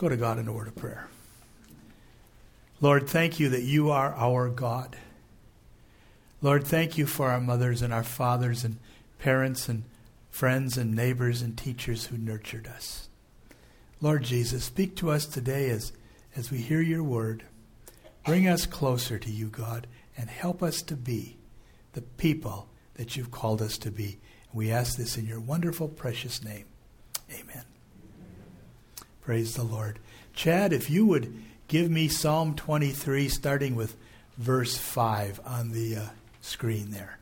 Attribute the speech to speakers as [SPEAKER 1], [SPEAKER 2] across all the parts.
[SPEAKER 1] go to God in a word of prayer. Lord, thank you that you are our God. Lord, thank you for our mothers and our fathers and parents and friends and neighbors and teachers who nurtured us. Lord Jesus, speak to us today as we hear your word. Bring us closer to you, God, and help us to be the people that you've called us to be. We ask this in your wonderful, precious name. Amen. Praise the Lord. Chad, if you would give me Psalm 23, starting with verse 5 on the screen there.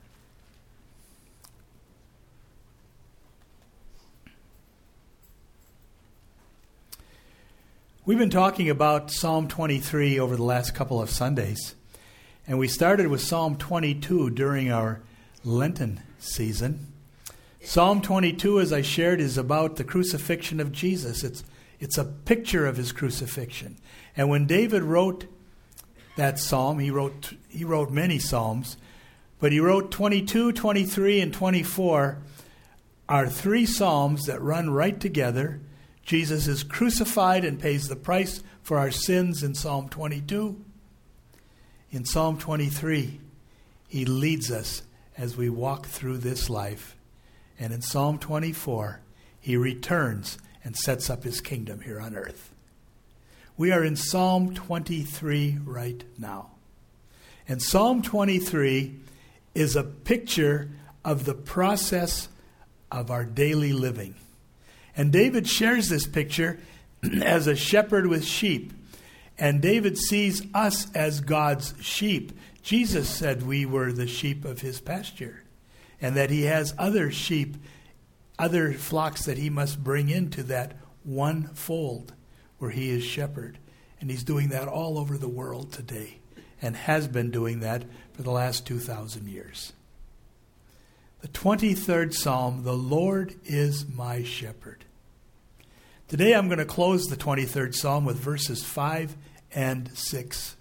[SPEAKER 1] We've been talking about Psalm 23 over the last couple of Sundays, and we started with Psalm 22 during our Lenten season. Psalm 22, as I shared, is about the crucifixion of Jesus. It's a picture of his crucifixion. And when David wrote that psalm, he wrote many psalms, but he wrote 22, 23, and 24 are three psalms that run right together. Jesus is crucified and pays the price for our sins in Psalm 22. In Psalm 23, he leads us as we walk through this life. And in Psalm 24, he returns and sets up his kingdom here on earth. We are in Psalm 23 right now. And Psalm 23 is a picture of the process of our daily living. And David shares this picture as a shepherd with sheep. And David sees us as God's sheep. Jesus said we were the sheep of his pasture, and that he has other sheep, other flocks that he must bring into that one fold where he is shepherd. And he's doing that all over the world today, and has been doing that for the last 2,000 years. The 23rd Psalm, the Lord is my shepherd. Today I'm going to close the 23rd Psalm with verses 5 and 6.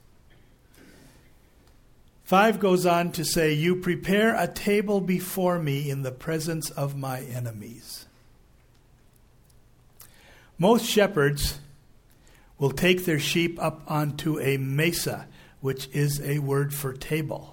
[SPEAKER 1] 5 goes on to say, "You prepare a table before me in the presence of my enemies." Most shepherds will take their sheep up onto a mesa, which is a word for table.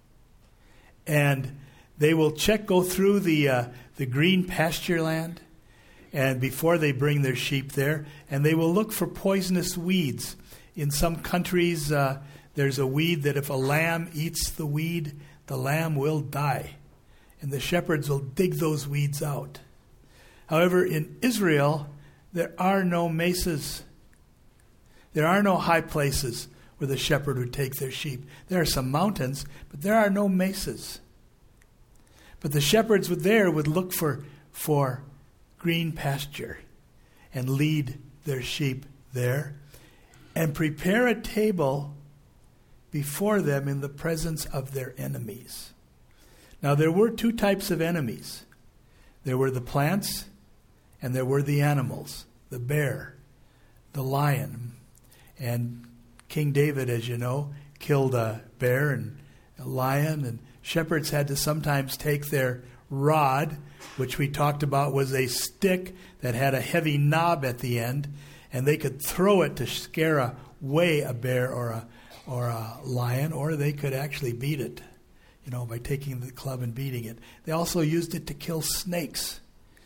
[SPEAKER 1] And they will go through the green pasture land, and before they bring their sheep there, and they will look for poisonous weeds. In some countries, there's a weed that if a lamb eats the weed, the lamb will die. And the shepherds will dig those weeds out. However, in Israel, there are no mesas. There are no high places where the shepherd would take their sheep. There are some mountains, but there are no mesas. But the shepherds would look for green pasture and lead their sheep there and prepare a table before them in the presence of their enemies. Now, there were two types of enemies. There were the plants and there were the animals, the bear, the lion. And King David, as you know, killed a bear and a lion, and shepherds had to sometimes take their rod, which we talked about was a stick that had a heavy knob at the end, and they could throw it to scare away a bear or a lion, or they could actually beat it, by taking the club and beating it. They also used it to kill snakes.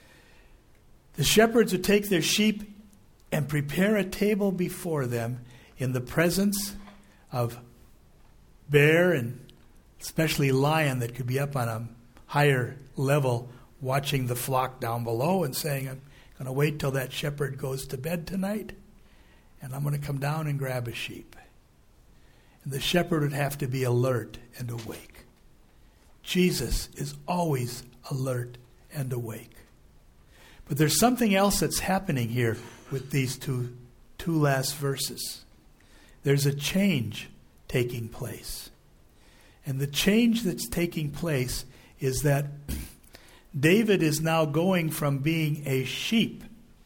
[SPEAKER 1] The shepherds would take their sheep and prepare a table before them in the presence of bear and especially lion that could be up on a higher level watching the flock down below and saying, "I'm going to wait till that shepherd goes to bed tonight, and I'm going to come down and grab a sheep." And the shepherd would have to be alert and awake. Jesus is always alert and awake. But there's something else that's happening here with these two last verses. There's a change taking place. And the change that's taking place is that David is now going from being a sheep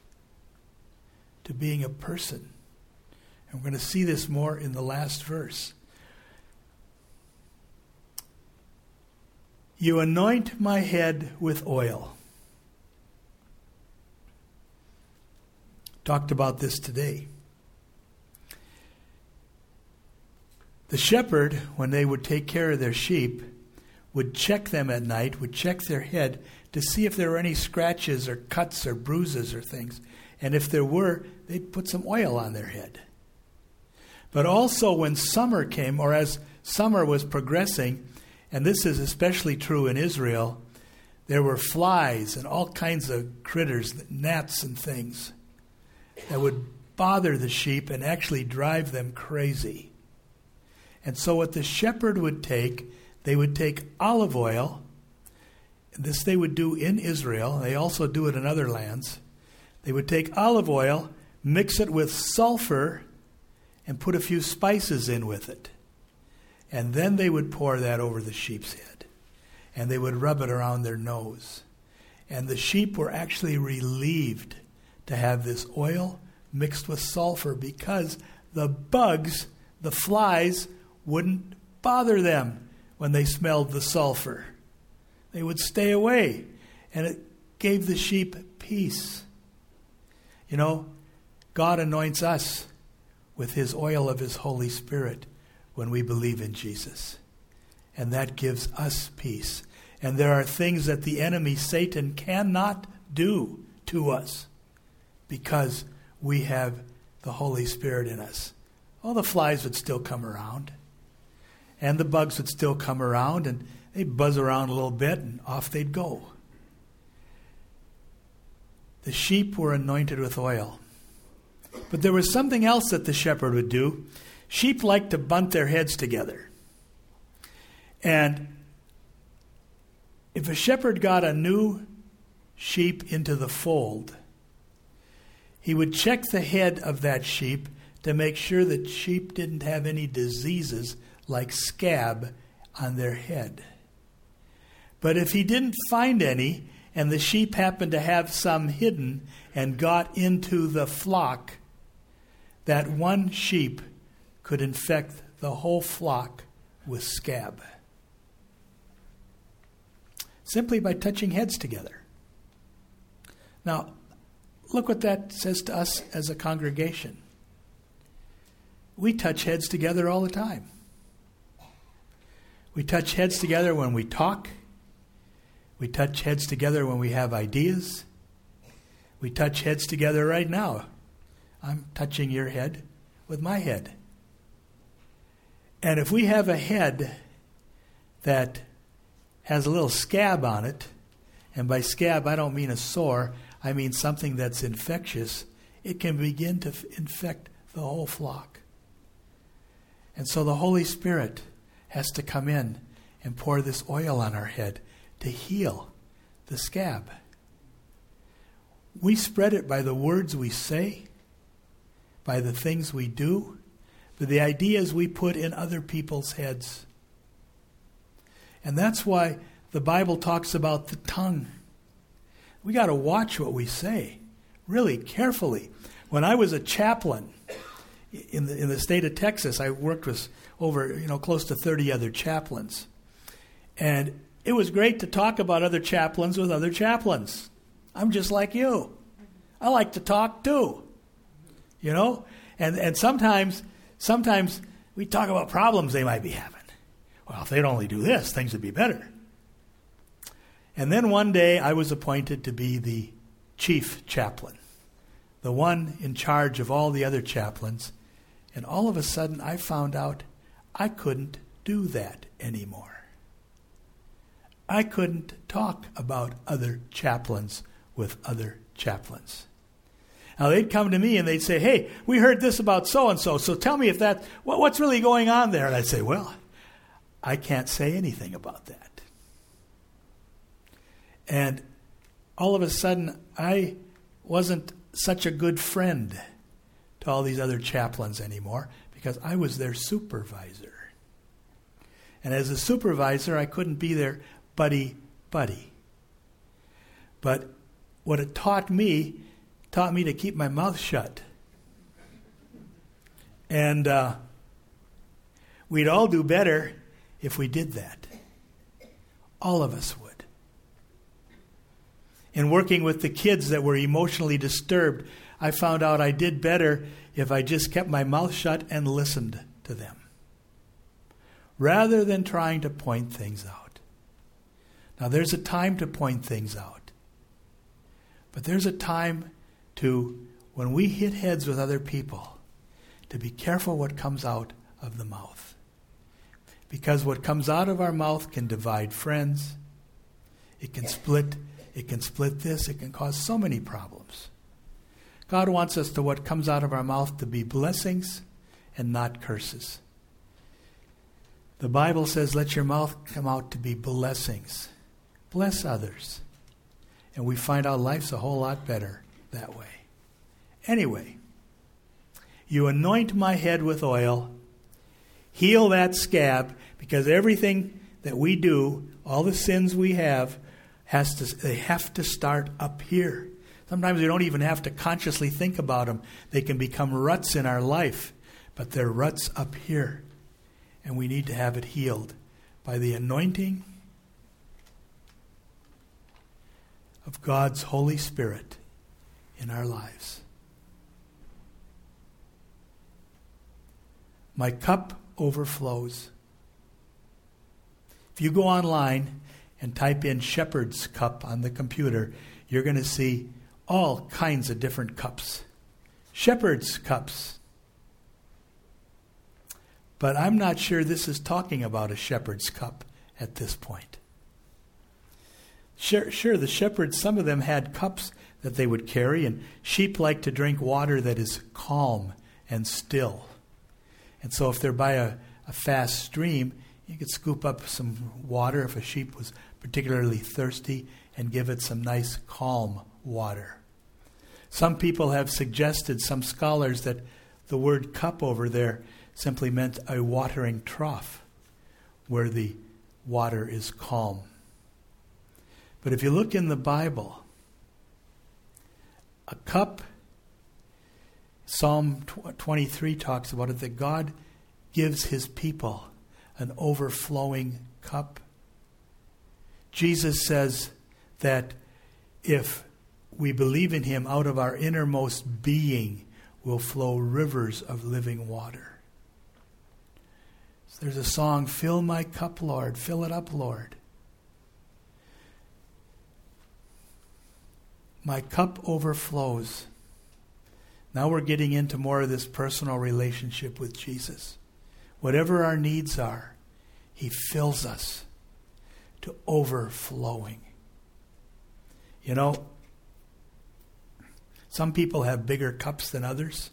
[SPEAKER 1] to being a person. And we're going to see this more in the last verse. "You anoint my head with oil." Talked about this today. The shepherd, when they would take care of their sheep, would check them at night, would check their head to see if there were any scratches or cuts or bruises or things. And if there were, they'd put some oil on their head. But also when summer came, or as summer was progressing, and this is especially true in Israel, there were flies and all kinds of critters, gnats and things, that would bother the sheep and actually drive them crazy. And so what the shepherd would take, they would take olive oil. This they would do in Israel. They also do it in other lands. They would take olive oil, mix it with sulfur, and put a few spices in with it. And then they would pour that over the sheep's head. And they would rub it around their nose. And the sheep were actually relieved to have this oil mixed with sulfur because the bugs, the flies, wouldn't bother them when they smelled the sulfur. They would stay away. And it gave the sheep peace. You know, God anoints us with his oil of his Holy Spirit when we believe in Jesus. And that gives us peace. And there are things that the enemy, Satan, cannot do to us because we have the Holy Spirit in us. Oh, the flies would still come around. And the bugs would still come around, and they'd buzz around a little bit, and off they'd go. The sheep were anointed with oil. But there was something else that the shepherd would do. Sheep like to bunt their heads together. And if a shepherd got a new sheep into the fold, he would check the head of that sheep to make sure that sheep didn't have any diseases like scab on their head. But if he didn't find any, and the sheep happened to have some hidden and got into the flock, that one sheep could infect the whole flock with scab. Simply by touching heads together. Now, look what that says to us as a congregation. We touch heads together all the time. We touch heads together when we talk. We touch heads together when we have ideas. We touch heads together right now. I'm touching your head with my head. And if we have a head that has a little scab on it, and by scab I don't mean a sore, I mean something that's infectious, it can begin to infect the whole flock. And so the Holy Spirit has to come in and pour this oil on our head to heal the scab. We spread it by the words we say, by the things we do, by the ideas we put in other people's heads. And that's why the Bible talks about the tongue. We got to watch what we say really carefully. When I was a chaplain in the state of Texas, I worked with over close to 30 other chaplains. And it was great to talk about other chaplains with other chaplains. I'm just like you. I like to talk too. And sometimes we talk about problems they might be having. Well, if they'd only do this, things would be better. And then one day I was appointed to be the chief chaplain, the one in charge of all the other chaplains. And all of a sudden I found out I couldn't do that anymore. I couldn't talk about other chaplains with other chaplains. Now they'd come to me and they'd say, "Hey, we heard this about so-and-so, so tell me if what's really going on there?" And I'd say, "Well, I can't say anything about that." And all of a sudden, I wasn't such a good friend to all these other chaplains anymore because I was their supervisor. And as a supervisor, I couldn't be their buddy. But what it taught me to keep my mouth shut. And we'd all do better if we did that. All of us would. In working with the kids that were emotionally disturbed, I found out I did better if I just kept my mouth shut and listened to them. rather than trying to point things out. Now, there's a time to point things out. But there's a time to, when we hit heads with other people, to be careful what comes out of the mouth. Because what comes out of our mouth can divide friends. It can split this. It can cause so many problems. God wants us to, what comes out of our mouth, to be blessings and not curses. The Bible says, let your mouth come out to be blessings. Bless others. And we find our life's a whole lot better that way. Anyway, you anoint my head with oil, heal that scab, because everything that we do, all the sins we have, they have to start up here. Sometimes we don't even have to consciously think about them. They can become ruts in our life, but they're ruts up here. And we need to have it healed by the anointing of God's Holy Spirit in our lives. My cup overflows. If you go online and type in shepherd's cup on the computer, you're going to see all kinds of different cups. Shepherd's cups. But I'm not sure this is talking about a shepherd's cup at this point. Sure, the shepherds, some of them had cups that they would carry, and sheep like to drink water that is calm and still. And so if they're by a fast stream, you could scoop up some water if a sheep was particularly thirsty and give it some nice calm water. Some people have suggested, some scholars, that the word cup over there simply meant a watering trough where the water is calm. But if you look in the Bible, a cup, Psalm 23 talks about it, that God gives his people an overflowing cup. Jesus says that if we believe in him, out of our innermost being will flow rivers of living water. So there's a song, fill my cup, Lord, fill it up, Lord. My cup overflows. Now we're getting into more of this personal relationship with Jesus. Whatever our needs are, he fills us to overflowing. You know, some people have bigger cups than others.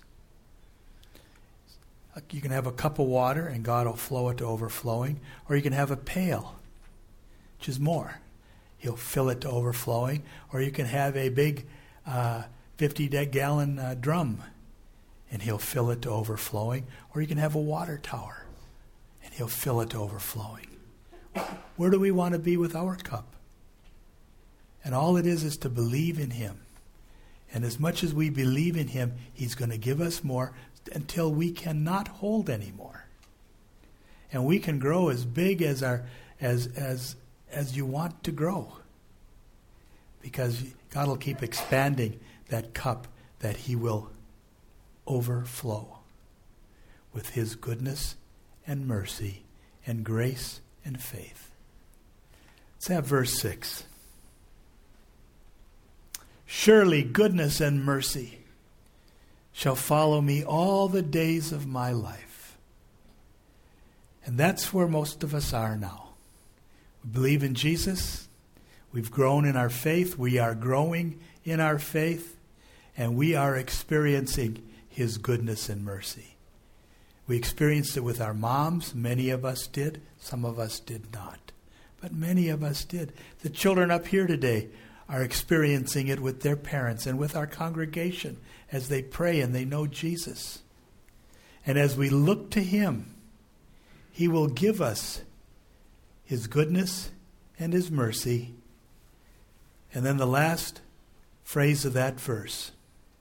[SPEAKER 1] You can have a cup of water and God will flow it to overflowing. Or you can have a pail, which is more. He'll fill it to overflowing. Or you can have a big 50-gallon drum and he'll fill it to overflowing. Or you can have a water tower and he'll fill it to overflowing. Where do we want to be with our cup? And all it is to believe in him. And as much as we believe in him, he's going to give us more until we cannot hold anymore. And we can grow as big as you want to grow. Because God will keep expanding that cup that he will overflow with his goodness and mercy and grace and faith. Let's have verse 6. Surely goodness and mercy shall follow me all the days of my life. And that's where most of us are now. We believe in Jesus. We've grown in our faith. We are growing in our faith. And we are experiencing his goodness and mercy. We experienced it with our moms. Many of us did. Some of us did not. But many of us did. The children up here today are experiencing it with their parents and with our congregation as they pray and they know Jesus. And as we look to him, he will give us his goodness and his mercy. And then the last phrase of that verse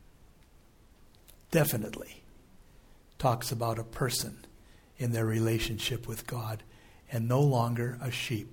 [SPEAKER 1] definitely talks about a person in their relationship with God and no longer a sheep.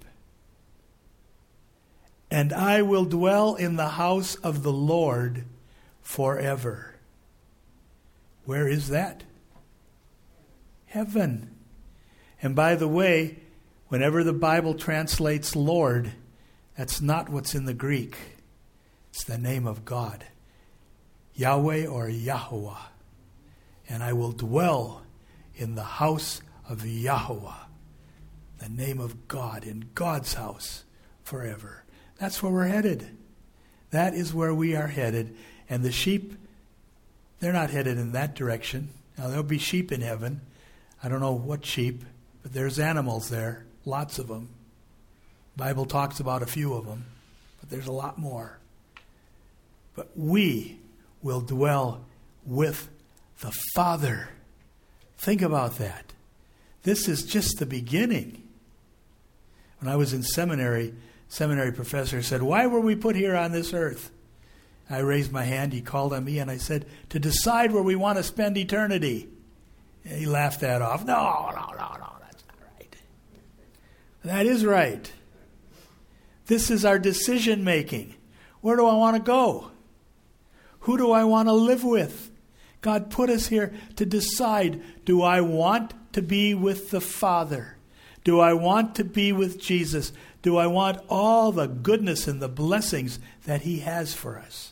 [SPEAKER 1] And I will dwell in the house of the Lord forever. Where is that? Heaven. And by the way, whenever the Bible translates Lord, that's not what's in the Greek. It's the name of God. Yahweh or Yahuwah. And I will dwell in the house of Yahuwah, the name of God, in God's house forever. That's where we're headed. That is where we are headed. And the sheep, they're not headed in that direction. Now, there'll be sheep in heaven. I don't know what sheep, but there's animals there, lots of them. The Bible talks about a few of them, but there's a lot more. But we will dwell with the Father. Think about that. This is just the beginning. When I was in seminary professor said, "Why were we put here on this earth?" I raised my hand, he called on me, and I said, "To decide where we want to spend eternity." And he laughed that off. No, that's not right. That is right. This is our decision making. Where do I want to go? Who do I want to live with? God put us here to decide, do I want to be with the Father? Do I want to be with Jesus? Do I want all the goodness and the blessings that He has for us?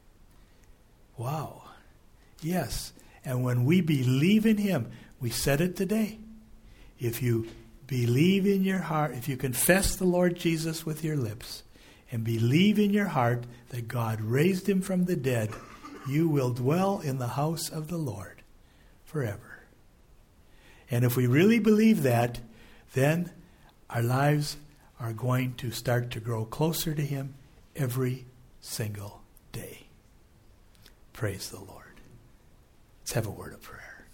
[SPEAKER 1] Wow. Yes. And when we believe in Him, we said it today. If you believe in your heart, if you confess the Lord Jesus with your lips and believe in your heart that God raised Him from the dead, you will dwell in the house of the Lord forever. And if we really believe that, then our lives are going to start to grow closer to Him every single day. Praise the Lord. Let's have a word of prayer.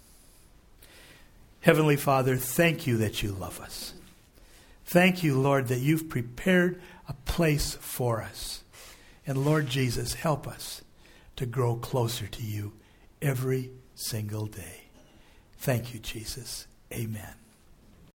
[SPEAKER 1] Heavenly Father, thank You that You love us. Thank You, Lord, that You've prepared a place for us. And Lord Jesus, help us to grow closer to You every single day. Thank You, Jesus. Amen.